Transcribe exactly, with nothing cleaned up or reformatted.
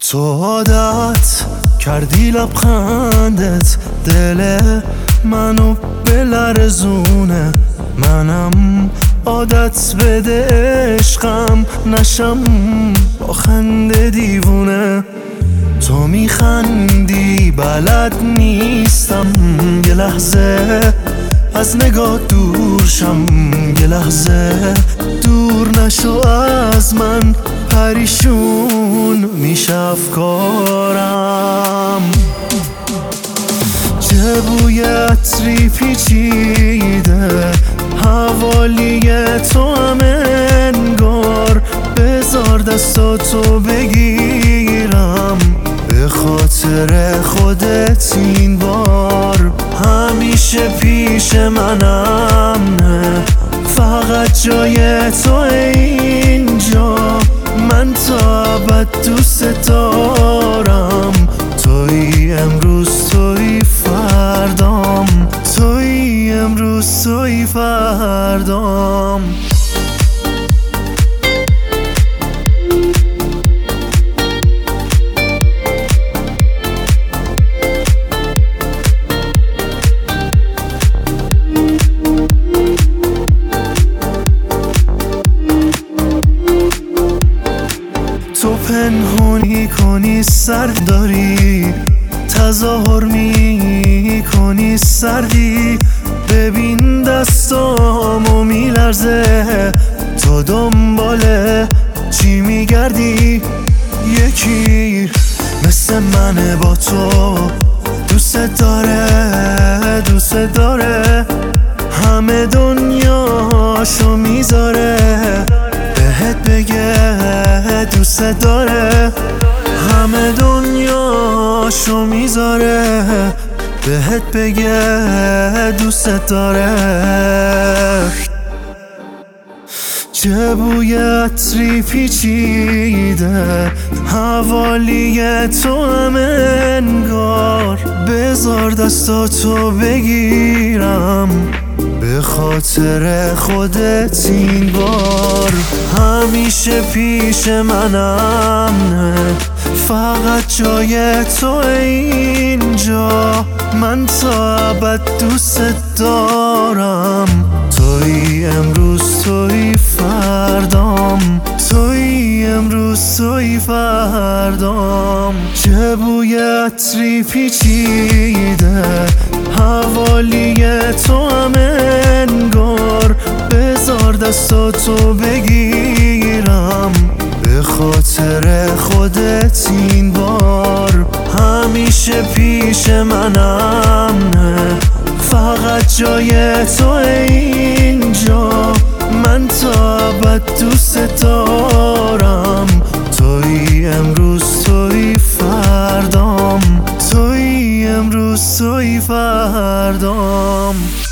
تو عادت کردی لبخندت دل منو بلرزونه، منم عادت بده عشقم نشم با خنده دیوونه. تو میخندی بلد نیستم یه لحظه از نگاه دور شم، یه لحظه دور نشو از من، پریشون میشه افکارم. چه بوی عطری پیچیده حوالی تو هم انگار، بذار دستاتو بگیرم به خاطر خودت این بار. همیشه پیش منم نه، فقط جای تو اینجا، من تا ابد دوست دارم. توی امروز توی فردام، توی امروز توی فردام. تو پنهونی کنی سرداری، تظاهر می کنی سردی، ببین دستامو میلرزه، تو دنباله چی میگردی؟ یکی مثل منه با تو دوست داره، دوست داره همه دنیاشو میذاره بهت بگه دوست داره، همه دنیاشو میذاره بهت بگه دوست داره. چه بوی عطری پیچیده حوالی تو هم انگار، بذار دستاتو بگیرم به خاطر خودت این بار. همیشه پیش منم نه، فقط جای تو اینجا، من تا ابد دوست دارم. توی امروز توی فردام، توی امروز توی فردام. چه بوی عطری پیچیده حوالی تو هم انگار، بذار دستاتو بگیرم به خاطر خودت این بار. همیشه پیش منم نه، فقط جای تو اینجا، من تا ابد دوست دارم. توی امروز توی فردام، توی امروز توی فردام.